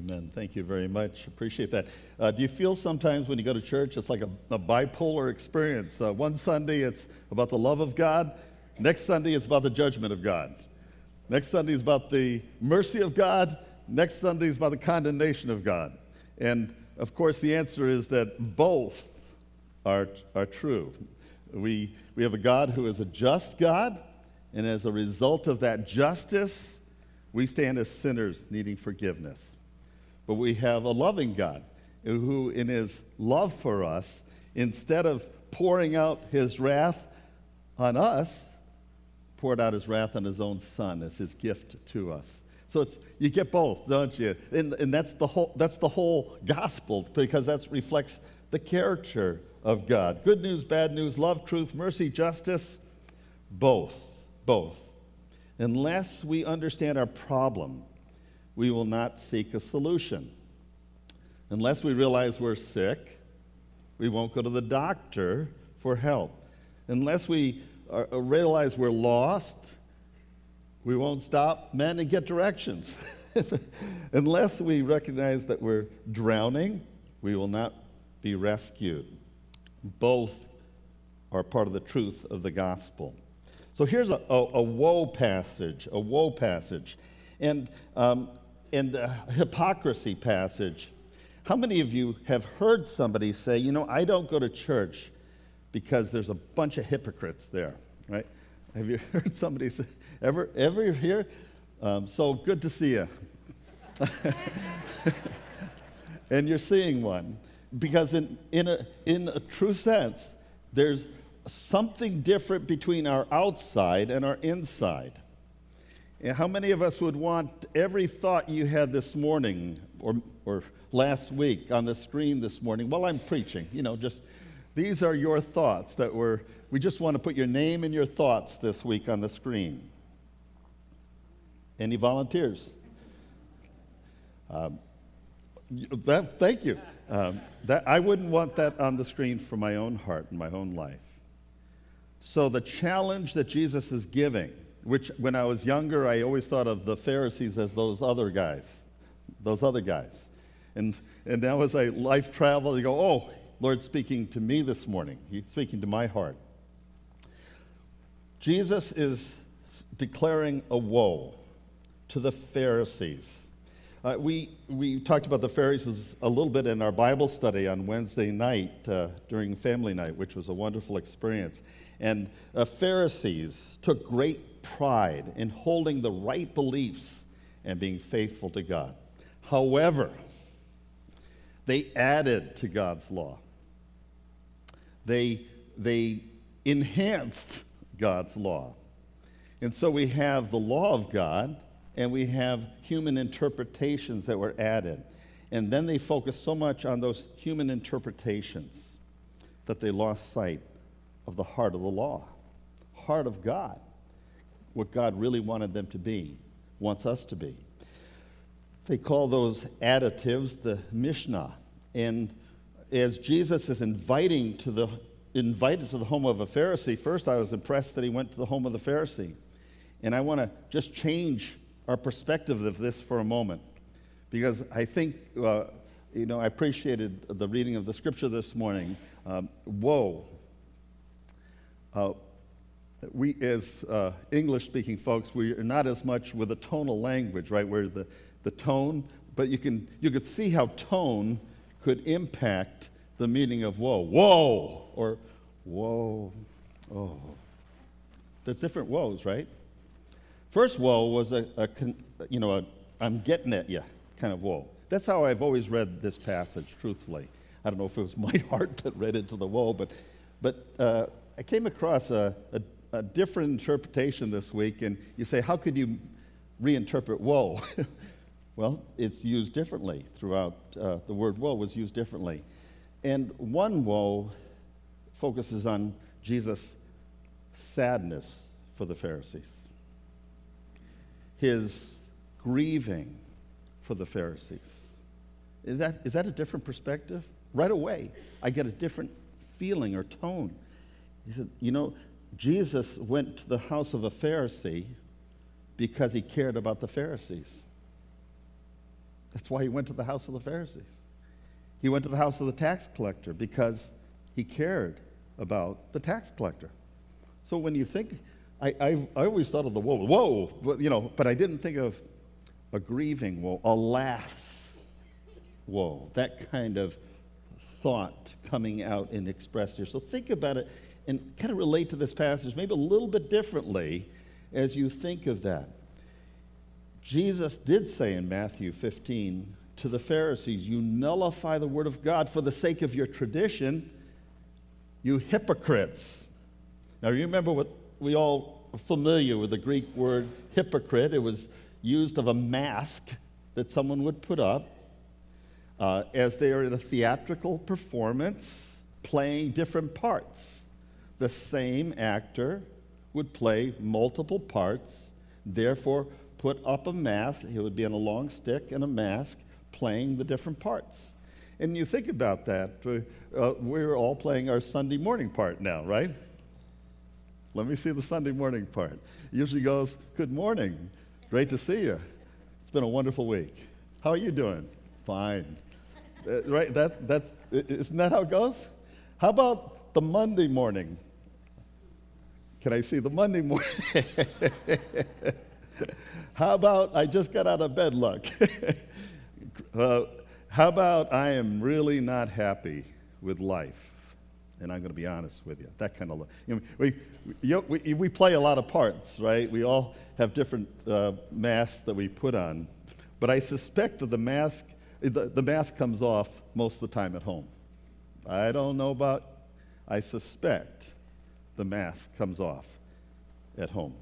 Amen. Thank you very much. Appreciate that. Do you feel sometimes when you go to church, it's like a bipolar experience? One Sunday, it's about the love of God. Next Sunday, it's about the judgment of God. Next Sunday is about the mercy of God. Next Sunday is about the condemnation of God. And, of course, the answer is that both are true. We have a God who is a just God, and as a result of that justice, we stand as sinners needing forgiveness. But we have a loving God who, in his love for us, instead of pouring out his wrath on us, poured out his wrath on his own Son as his gift to us. So you get both, don't you? And that's the whole gospel, because that reflects the character of God. Good news, bad news, love, truth, mercy, justice, both. Unless we understand our problem, we will not seek a solution. Unless we realize we're sick, we won't go to the doctor for help. Unless we realize we're lost, we won't stop men and get directions. Unless we recognize that we're drowning, we will not be rescued. Both are part of the truth of the gospel. So here's a woe passage, and a hypocrisy passage. How many of you have heard somebody say, I don't go to church because there's a bunch of hypocrites there, right? Have you heard somebody say, ever hear? So good to see you. And you're seeing one. Because in a true sense, there's something different between our outside and our inside. And how many of us would want every thought you had this morning or last week on the screen this morning while I'm preaching? Just these are your thoughts we just want to put your name and your thoughts this week on the screen. Any volunteers? Thank you. I wouldn't want that on the screen for my own heart and my own life. So the challenge that Jesus is giving, which when I was younger, I always thought of the Pharisees as those other guys. And now as I life travel, you go, oh, Lord's speaking to me this morning. He's speaking to my heart. Jesus is declaring a woe to the Pharisees. We talked about the Pharisees a little bit in our Bible study on Wednesday night during family night, which was a wonderful experience. And Pharisees took great pride in holding the right beliefs and being faithful to God. However, they added to God's law. They enhanced God's law. And so we have the law of God, and we have human interpretations that were added. And then they focused so much on those human interpretations that they lost sight of the heart of the law, heart of God, what God really wanted them to be, wants us to be. They call those additives the Mishnah. And as Jesus is invited to the home of a Pharisee, first I was impressed that he went to the home of the Pharisee. And I want to just change our perspective of this for a moment, because I think, I appreciated the reading of the scripture this morning. Woe. We as English-speaking folks, we are not as much with a tonal language, right? Where the tone, but you could see how tone could impact the meaning of woe. Woe or woe. Oh, there's different woes, right? First woe was I'm getting at you kind of woe. That's how I've always read this passage, truthfully. I don't know if it was my heart that read into the woe, but I came across a different interpretation this week, and you say, how could you reinterpret woe? Well, it's used differently throughout. The word woe was used differently. And one woe focuses on Jesus' sadness for the Pharisees, his grieving for the Pharisees. Is that a different perspective? Right away, I get a different feeling or tone. He said, Jesus went to the house of a Pharisee because he cared about the Pharisees. That's why he went to the house of the Pharisees. He went to the house of the tax collector because he cared about the tax collector. So when you think, I always thought of the woe, but I didn't think of a grieving woe, alas, woe, that kind of thought coming out and expressed here. So think about it and kind of relate to this passage maybe a little bit differently as you think of that. Jesus did say in Matthew 15 to the Pharisees, you nullify the word of God for the sake of your tradition, you hypocrites. Now you remember what we all are familiar with the Greek word hypocrite. It was used of a mask that someone would put up as they are in a theatrical performance playing different parts. The same actor would play multiple parts, therefore put up a mask. He would be on a long stick and a mask playing the different parts. And you think about that. We're all playing our Sunday morning part now, right? Let me see the Sunday morning part. It usually goes, good morning. Great to see you. It's been a wonderful week. How are you doing? Fine. Right? Isn't that how it goes? How about the Monday morning? Can I see the Monday morning? How about I just got out of bed luck? How about I am really not happy with life? And I'm going to be honest with you. That kind of, we play a lot of parts, right? We all have different masks that we put on. But I suspect that the mask comes off most of the time at home. I suspect the mask comes off at home.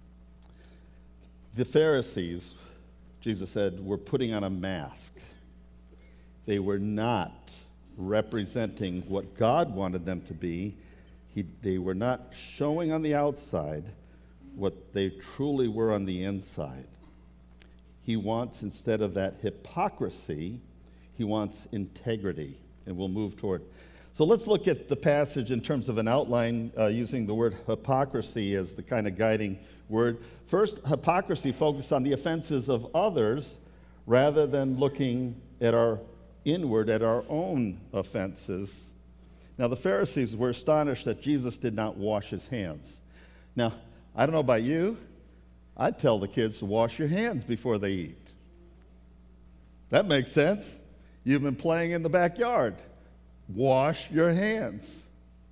The Pharisees, Jesus said, were putting on a mask. They were not representing what God wanted them to be. They were not showing on the outside what they truly were on the inside. He wants, instead of that hypocrisy, he wants integrity, and we'll move toward. So let's look at the passage in terms of an outline, using the word hypocrisy as the kind of guiding word. First, hypocrisy focused on the offenses of others rather than looking at our inward, at our own offenses. Now, the Pharisees were astonished that Jesus did not wash his hands. Now, I don't know about you, I'd tell the kids to wash your hands before they eat. That makes sense. You've been playing in the backyard. Wash your hands.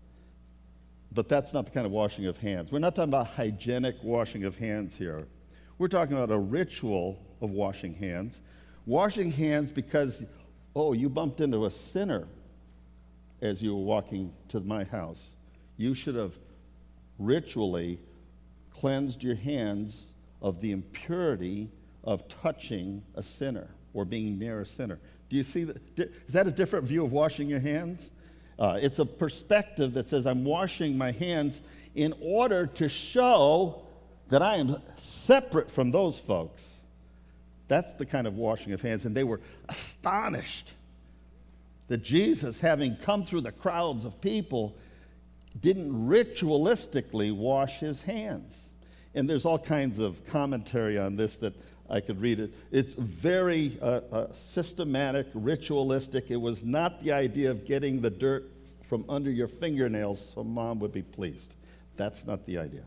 But that's not the kind of washing of hands. We're not talking about hygienic washing of hands here. We're talking about a ritual of washing hands. Washing hands because, you bumped into a sinner as you were walking to my house. You should have ritually cleansed your hands of the impurity of touching a sinner or being near a sinner. Do you see that? Is that a different view of washing your hands? It's a perspective that says I'm washing my hands in order to show that I am separate from those folks. That's the kind of washing of hands. And they were astonished that Jesus, having come through the crowds of people, didn't ritualistically wash his hands. And there's all kinds of commentary on this that I could read it. It's very systematic, ritualistic. It was not the idea of getting the dirt from under your fingernails so mom would be pleased. That's not the idea.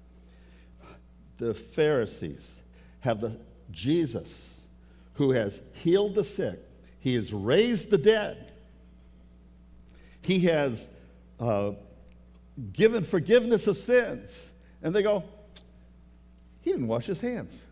The Pharisees have Jesus, who has healed the sick. He has raised the dead. He has given forgiveness of sins. And they go, he didn't wash his hands.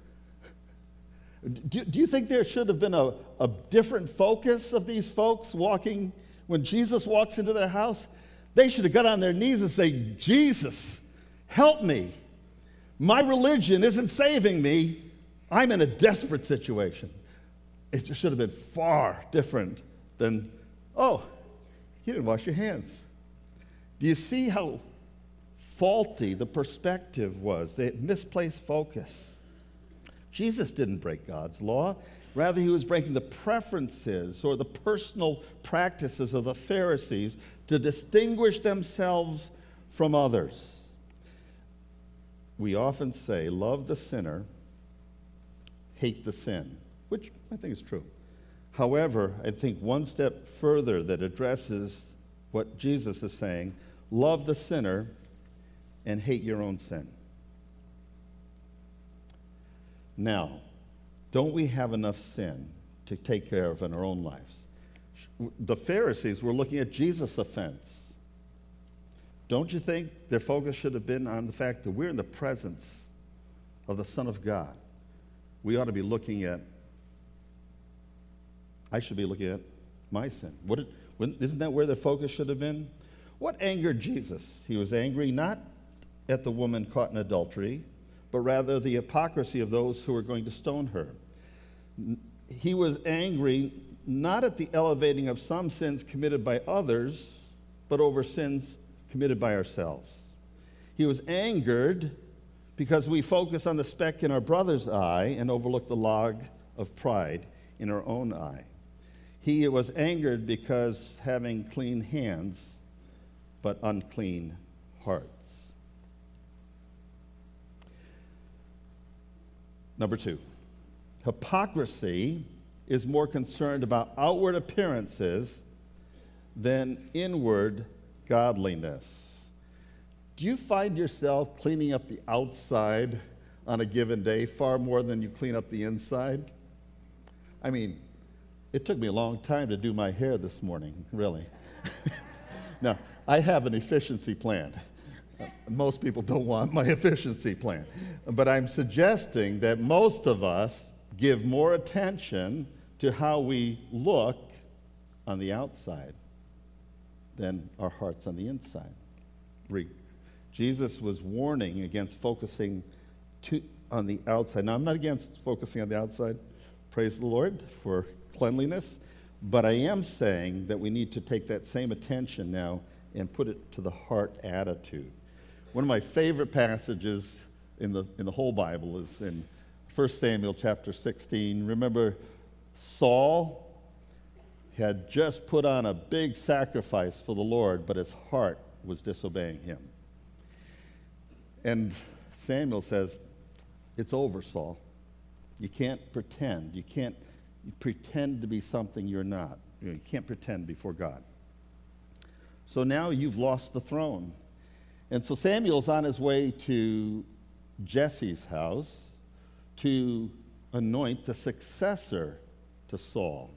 Do you think there should have been a different focus of these folks walking, when Jesus walks into their house? They should have got on their knees and say, Jesus, help me. My religion isn't saving me. I'm in a desperate situation. It just should have been far different than, you didn't wash your hands. Do you see how faulty the perspective was? They had misplaced focus. Jesus didn't break God's law. Rather, he was breaking the preferences or the personal practices of the Pharisees to distinguish themselves from others. We often say, love the sinner, hate the sin, which I think is true. However, I think one step further that addresses what Jesus is saying, love the sinner and hate your own sin. Now, don't we have enough sin to take care of in our own lives? The Pharisees were looking at Jesus' offense. Don't you think their focus should have been on the fact that we're in the presence of the Son of God? We ought to be looking at, I should be looking at my sin. Isn't that where their focus should have been? What angered Jesus? He was angry not at the woman caught in adultery, but rather the hypocrisy of those who were going to stone her. He was angry not at the elevating of some sins committed by others, but over sins committed by ourselves. He was angered because we focus on the speck in our brother's eye and overlook the log of pride in our own eye. He was angered because having clean hands, but unclean hearts. Number 2, hypocrisy is more concerned about outward appearances than inward godliness. Do you find yourself cleaning up the outside on a given day far more than you clean up the inside? I mean, it took me a long time to do my hair this morning, really. Now, I have an efficiency plan. Most people don't want my efficiency plan. But I'm suggesting that most of us give more attention to how we look on the outside than our hearts on the inside. Jesus was warning against focusing on the outside. Now, I'm not against focusing on the outside. Praise the Lord for cleanliness. But I am saying that we need to take that same attention now and put it to the heart attitude. One of my favorite passages in the whole Bible is in 1 Samuel chapter 16. Remember, Saul had just put on a big sacrifice for the Lord, but his heart was disobeying him. And Samuel says, "It's over, Saul. You can't pretend. You can't pretend to be something you're not. You can't pretend before God. So now you've lost the throne." And so Samuel's on his way to Jesse's house to anoint the successor to Saul.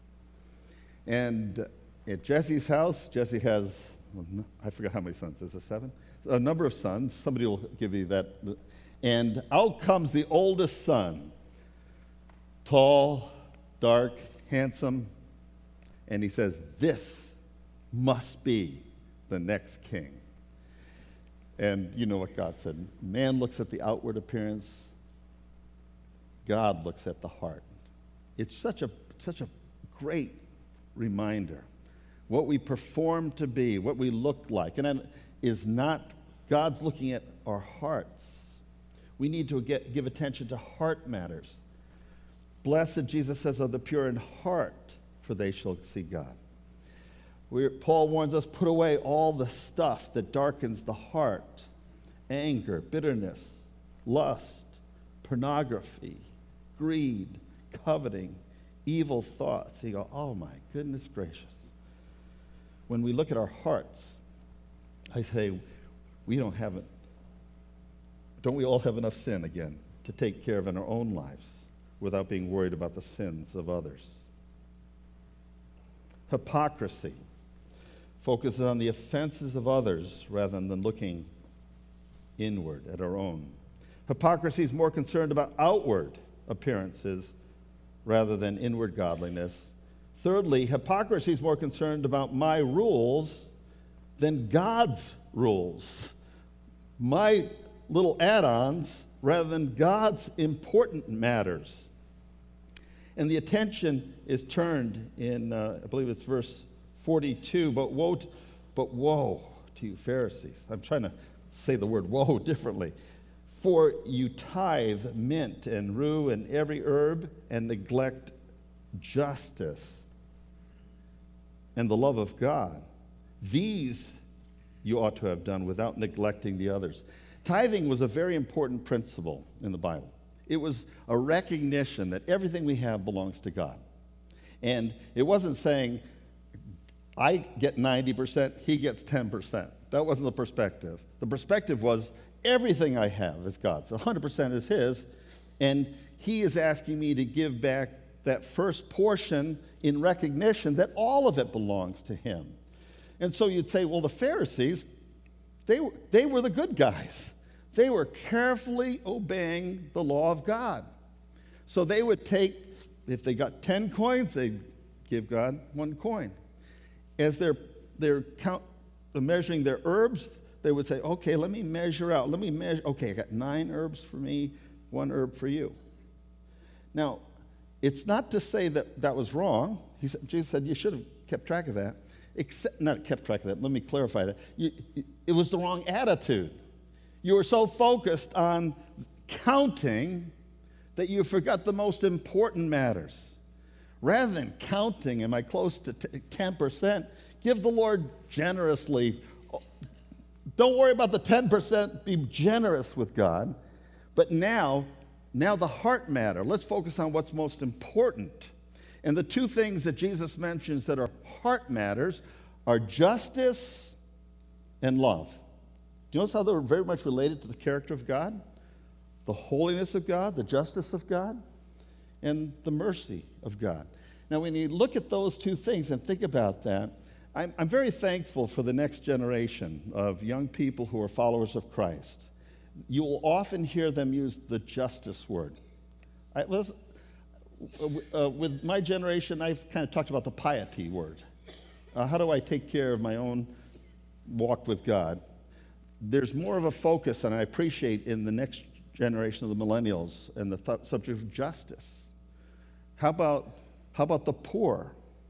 And at Jesse's house, Jesse has, I forgot how many sons. Is it 7? A number of sons. Somebody will give you that. And out comes the oldest son, tall, dark, handsome, and he says, "This must be the next king." And you know what God said. Man looks at the outward appearance. God looks at the heart. It's such a great reminder. What we perform to be, what we look like, and that is not, God's looking at our hearts. We need to give attention to heart matters. Blessed, Jesus says, are the pure in heart, for they shall see God. Paul warns us, put away all the stuff that darkens the heart: anger, bitterness, lust, pornography, greed, coveting, evil thoughts. You go, oh my goodness gracious. When we look at our hearts, I say, don't we all have enough sin again to take care of in our own lives without being worried about the sins of others? Hypocrisy focuses on the offenses of others rather than looking inward at our own. Hypocrisy is more concerned about outward appearances rather than inward godliness. Thirdly, hypocrisy is more concerned about my rules than God's rules. My little add-ons rather than God's important matters. And the attention is turned in, I believe it's verse 42, but woe to you Pharisees. I'm trying to say the word woe differently. For you tithe mint and rue and every herb and neglect justice and the love of God. These you ought to have done without neglecting the others. Tithing was a very important principle in the Bible. It was a recognition that everything we have belongs to God. And it wasn't saying, I get 90%, he gets 10%. That wasn't the perspective. The perspective was, everything I have is God's. 100% is his, and he is asking me to give back that first portion in recognition that all of it belongs to him. And so you'd say, well, the Pharisees, they were the good guys. They were carefully obeying the law of God. So they would take, if they got 10 coins, they'd give God 1 coin. As they're measuring their herbs, they would say, okay, let me measure out. Okay, I got 9 herbs for me, 1 herb for you. Now, it's not to say that that was wrong. Jesus said you should have kept track of that. Not kept track of that, let me clarify that. It was the wrong attitude. You were so focused on counting that you forgot the most important matters. Rather than counting, am I close to 10%? Give the Lord generously. Don't worry about the 10%. Be generous with God. But now the heart matter. Let's focus on what's most important. And the 2 things that Jesus mentions that are heart matters are justice and love. Do you notice how they're very much related to the character of God? The holiness of God, the justice of God, and the mercy of God. Now, when you look at those 2 things and think about that, I'm very thankful for the next generation of young people who are followers of Christ. You will often hear them use the justice word. With my generation, I've kind of talked about the piety word. How do I take care of my own walk with God? There's more of a focus, and I appreciate in the next generation of the millennials and the subject of justice. How about the poor?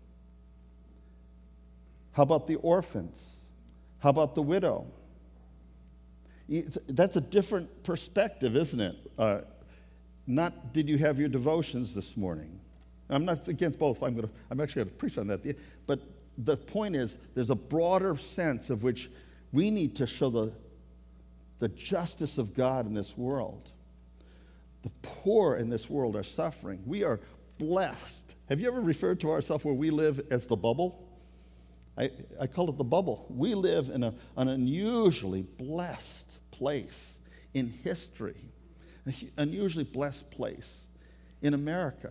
How about the orphans? How about the widow? That's a different perspective, isn't it? Not did you have your devotions this morning? I'm not against both. I'm actually going to preach on that. But the point is, there's a broader sense of which we need to show the justice of God in this world. The poor in this world are suffering. We are blessed. Have you ever referred to ourselves where we live as the bubble? I call it the bubble. We live in an unusually blessed place in history, an unusually blessed place in America.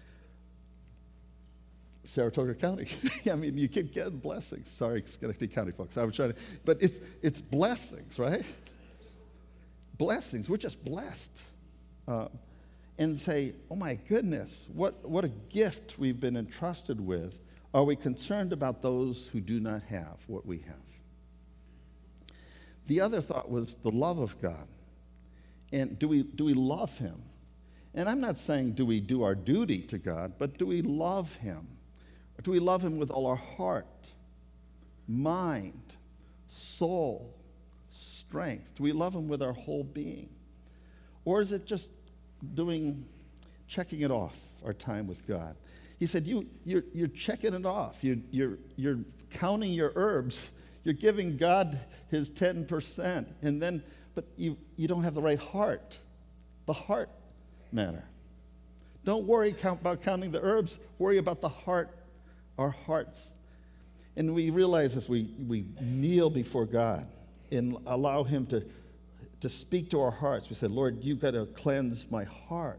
Saratoga County. I mean, you keep getting blessings. Sorry, Schenectady County folks. I was trying to, but it's blessings, right? Blessings. We're just blessed. And say, oh my goodness, what a gift we've been entrusted with. Are we concerned about those who do not have what we have? The other thought was the love of God. And do we love him? And I'm not saying do we do our duty to God, but do we love him? Do we love him with all our heart, mind, soul, strength? Do we love him with our whole being? Or is it just checking it off, our time with God? He said, you're checking it off. You're counting your herbs. You're giving God his 10%, but you don't have the right heart. The heart matter. Don't worry about counting the herbs. Worry about the heart, our hearts. And we realize as we kneel before God and allow him to speak to our hearts, we say, Lord, you've got to cleanse my heart.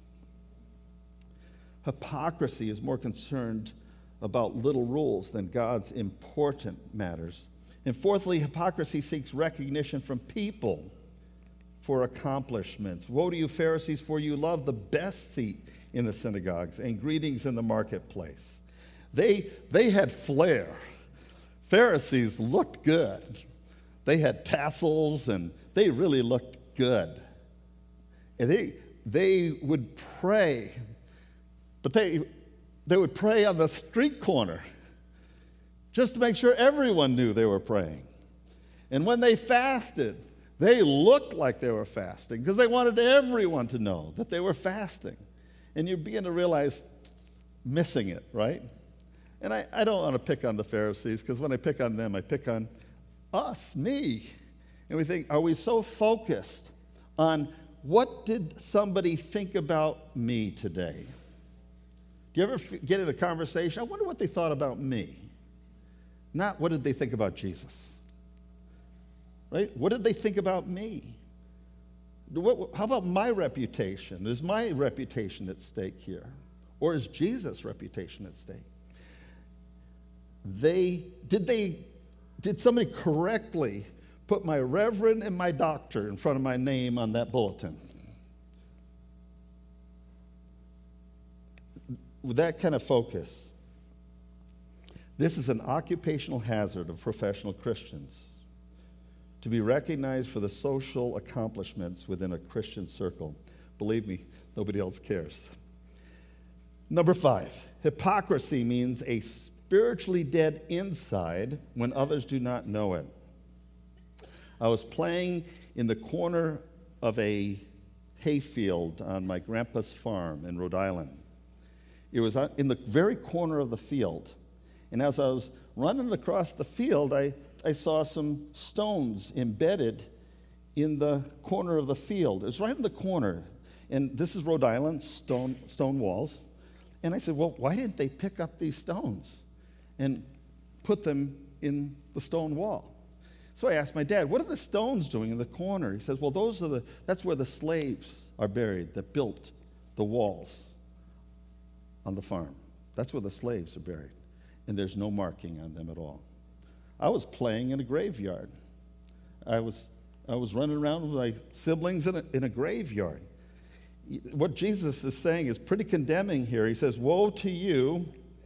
Hypocrisy is more concerned about little rules than God's important matters. And fourthly, hypocrisy seeks recognition from people for accomplishments. Woe to you, Pharisees, for you love the best seat in the synagogues and greetings in the marketplace. They had flair. Pharisees looked good. They had tassels and they really looked good. And they would pray, but they would pray on the street corner just to make sure everyone knew they were praying. And when they fasted, they looked like they were fasting because they wanted everyone to know that they were fasting. And you begin to realize missing it, right? And I don't want to pick on the Pharisees because when I pick on them, I pick on us, me. And we think, are we so focused on what did somebody think about me today? Do you ever get in a conversation? I wonder what they thought about me. Not what did they think about Jesus. Right? What did they think about me? How about my reputation? Is my reputation at stake here? Or is Jesus' reputation at stake? Did somebody correctly put my reverend and my doctor in front of my name on that bulletin? With that kind of focus, this is an occupational hazard of professional Christians, to be recognized for the social accomplishments within a Christian circle. Believe me, nobody else cares. Number 5, hypocrisy means a spiritually dead inside when others do not know it. I was playing in the corner of a hayfield on my grandpa's farm in Rhode Island. It was in the very corner of the field. And as I was running across the field, I saw some stones embedded in the corner of the field. It was right in the corner. And this is Rhode Island, stone walls. And I said, well, why didn't they pick up these stones and put them in the stone wall? So I asked my dad, what are the stones doing in the corner? He says, well, that's where the slaves are buried that built the walls on the farm. That's where the slaves are buried. And there's no marking on them at all. I was playing in a graveyard. I was running around with my siblings in a graveyard. What Jesus is saying is pretty condemning here. He says, woe to you,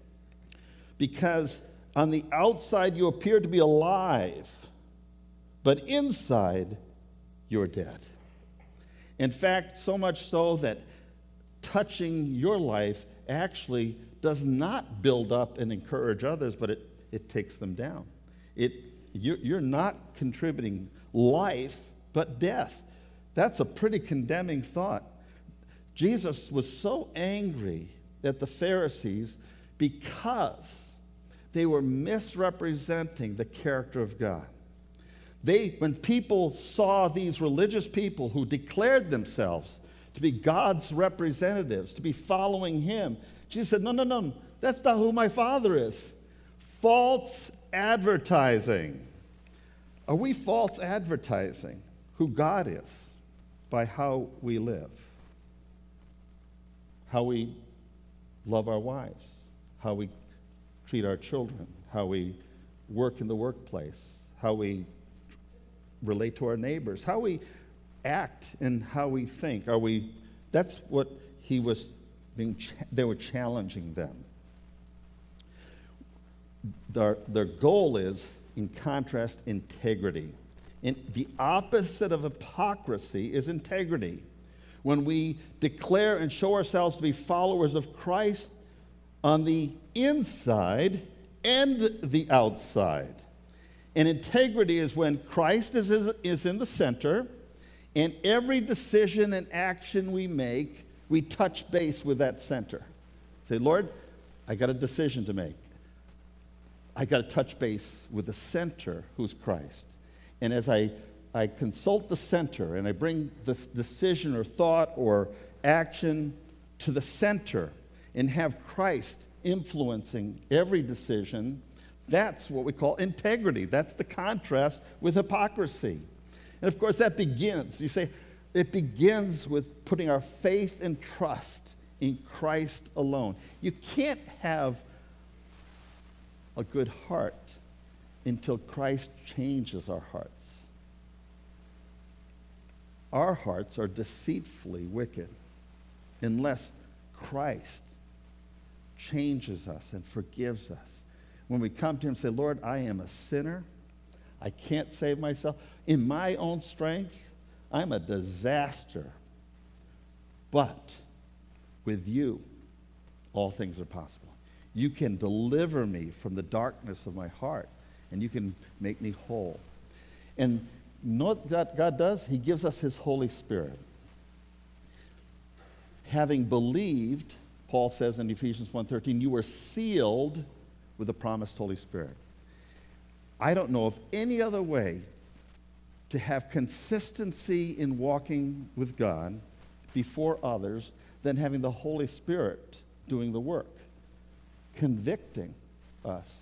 because on the outside you appear to be alive, but inside you're dead. In fact, so much so that touching your life actually does not build up and encourage others, but it takes them down. You're not contributing life, but death. That's a pretty condemning thought. Jesus was so angry at the Pharisees because they were misrepresenting the character of God. When people saw these religious people who declared themselves to be God's representatives, to be following him, Jesus said, no, that's not who my Father is. False advertising. Are we false advertising who God is by how we live? How we love our wives, how we treat our children, how we work in the workplace, how we relate to our neighbors, how we act and how we think. That's what they were challenging them. Their goal is, in contrast, integrity. And the opposite of hypocrisy is integrity. When we declare and show ourselves to be followers of Christ on the inside and the outside. And integrity is when Christ is in the center, and every decision and action we make, we touch base with that center. Say, Lord, I got a decision to make. I got to touch base with the center, who's Christ. And as I consult the center and I bring this decision or thought or action to the center and have Christ influencing every decision, that's what we call integrity. That's the contrast with hypocrisy. And of course, that begins, it begins with putting our faith and trust in Christ alone. You can't have a good heart until Christ changes our hearts. Our hearts are deceitfully wicked unless Christ changes us and forgives us. When we come to him and say, Lord, I am a sinner. I can't save myself. In my own strength, I'm a disaster. But with you, all things are possible. You can deliver me from the darkness of my heart, and you can make me whole. And you know what God does? He gives us his Holy Spirit. Having believed, Paul says in Ephesians 1:13, you were sealed with the promised Holy Spirit. I don't know of any other way to have consistency in walking with God before others than having the Holy Spirit doing the work. convicting us,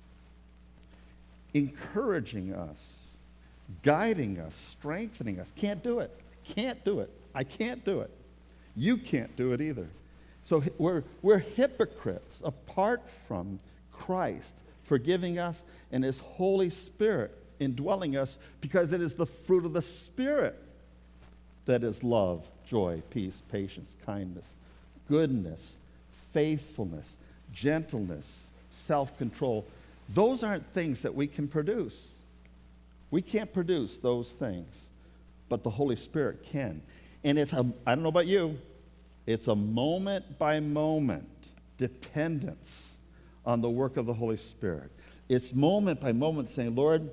encouraging us, guiding us, strengthening us. Can't do it. Can't do it. I can't do it. You can't do it either. So we're hypocrites apart from Christ forgiving us and his Holy Spirit indwelling us, because it is the fruit of the Spirit that is love, joy, peace, patience, kindness, goodness, faithfulness, gentleness, self-control. Those aren't things that we can produce. We can't produce those things, but the Holy Spirit can. And it's, I don't know about you, it's a moment-by-moment dependence on the work of the Holy Spirit. It's moment-by-moment saying, Lord,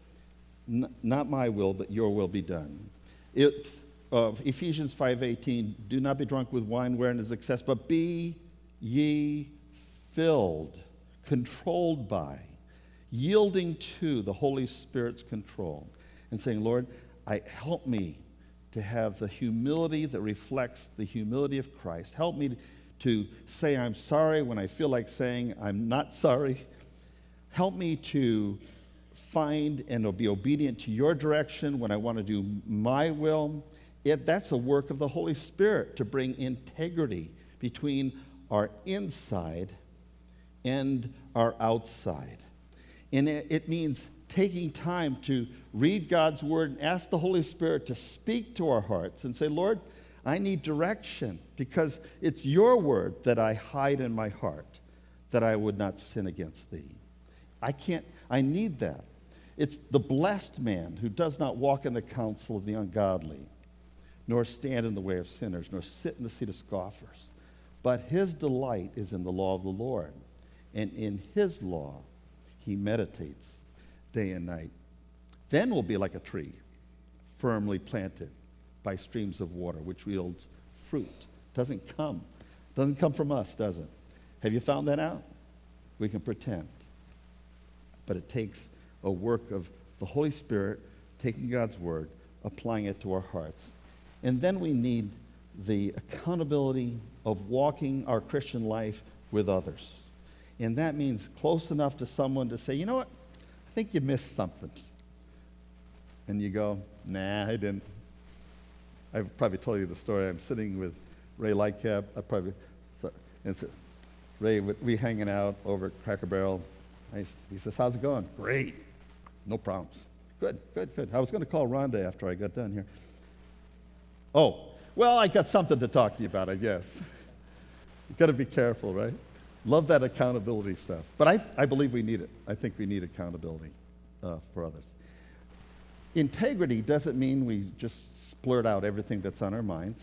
not my will, but your will be done. It's Ephesians 5:18, do not be drunk with wine wherein is excess, but be ye filled, controlled by, yielding to the Holy Spirit's control, and saying, Lord, help me to have the humility that reflects the humility of Christ. Help me to say I'm sorry when I feel like saying I'm not sorry. Help me to find and be obedient to your direction when I want to do my will. That's a work of the Holy Spirit to bring integrity between our inside and our outside. And it means taking time to read God's word and ask the Holy Spirit to speak to our hearts and say, Lord, I need direction, because it's your word that I hide in my heart, that I would not sin against thee. I need that. It's the blessed man who does not walk in the counsel of the ungodly, nor stand in the way of sinners, nor sit in the seat of scoffers. But his delight is in the law of the Lord, and in his law he meditates day and night. Then we'll be like a tree, firmly planted by streams of water, which yields fruit. Doesn't come from us, does it? Have you found that out? We can pretend. But it takes a work of the Holy Spirit taking God's word, applying it to our hearts. And then we need the accountability of walking our Christian life with others. And that means close enough to someone to say, you know what, I think you missed something. And you go, nah, I didn't. I've probably told you the story. I'm sitting with Ray Lightcap. Ray, we hanging out over at Cracker Barrel. He says, how's it going? Great. No problems. Good. I was going to call Rhonda after I got done here. Oh, well, I got something to talk to you about, I guess. You've got to be careful, right? Love that accountability stuff. But I believe we need it. I think we need accountability for others. Integrity doesn't mean we just splurt out everything that's on our minds.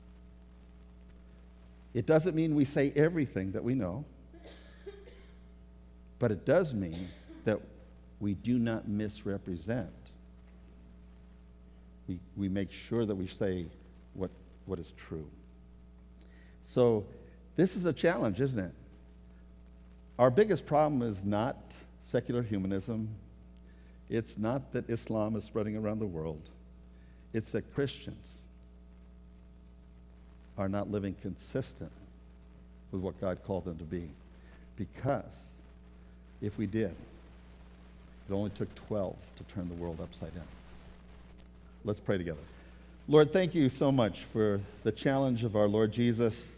It doesn't mean we say everything that we know. But it does mean that we do not misrepresent. We make sure that we say what is true. So this is a challenge, isn't it? Our biggest problem is not secular humanism. It's not that Islam is spreading around the world. It's that Christians are not living consistent with what God called them to be. Because if we did, it only took 12 to turn the world upside down. Let's pray together. Lord, thank you so much for the challenge of our Lord Jesus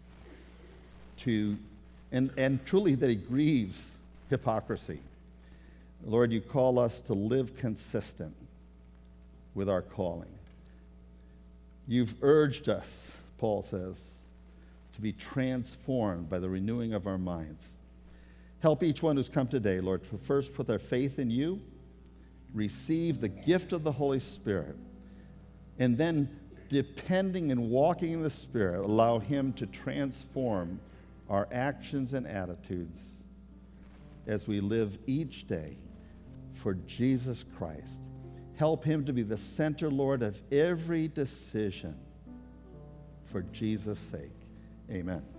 and truly that he grieves hypocrisy. Lord, you call us to live consistent with our calling. You've urged us, Paul says, to be transformed by the renewing of our minds. Help each one who's come today, Lord, to first put their faith in you, receive the gift of the Holy Spirit, and then, depending and walking in the Spirit, allow him to transform our actions and attitudes as we live each day for Jesus Christ. Help him to be the center, Lord, of every decision for Jesus' sake. Amen.